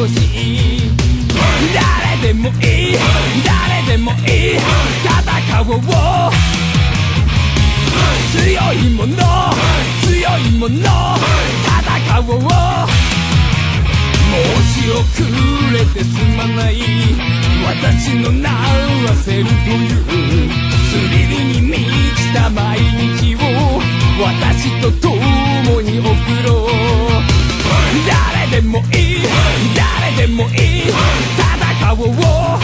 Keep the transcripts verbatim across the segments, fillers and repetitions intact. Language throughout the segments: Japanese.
ほしい。誰でもいい誰でもいい戦おう。強いもの強いもの戦おう。申し遅れてすまない。私の名はセルというスリルに満ちた毎日を私と共に送ろう。誰でもいい誰でもいい戦おう。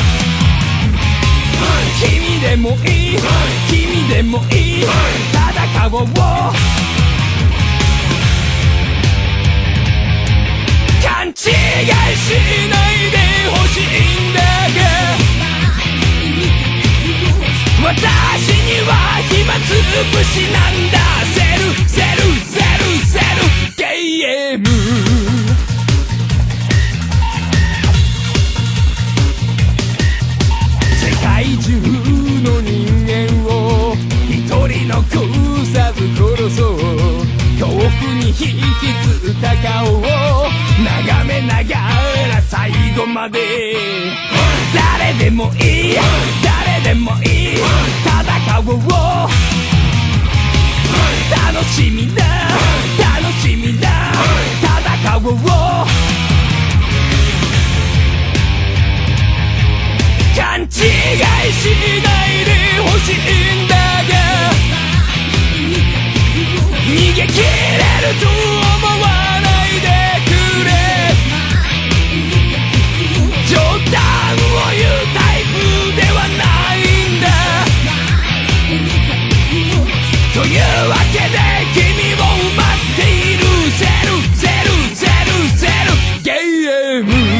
君でもいい君でもいい戦おう。勘違いしないでほしいんだが、私には暇つぶしなんだ。セルセルセルセルゲーム。世界中の人間を一人残さず殺そう。恐怖に引きつった顔を眺めながら最後まで。誰でもいい誰でもいい戦おう。楽しみだ楽しみだ戦おう。勘違いしないでほしいんだが、逃げ切れると思わないでくれ。冗談を言うタイプではないんだ。というわけで君を待っている。セルセルセルセルゲーム。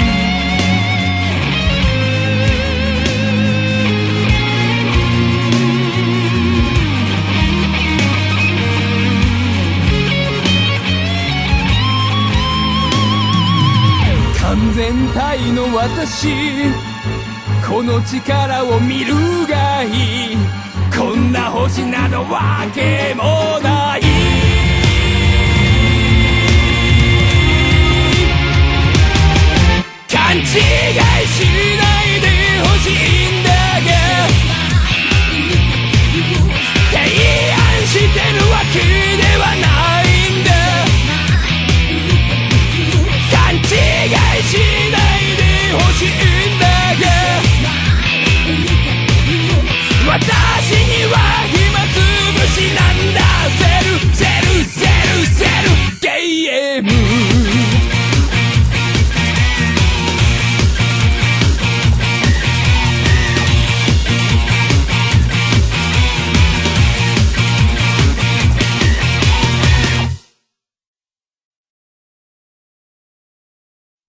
完全体の私、この力を見るがいい。こんな星などわけもない。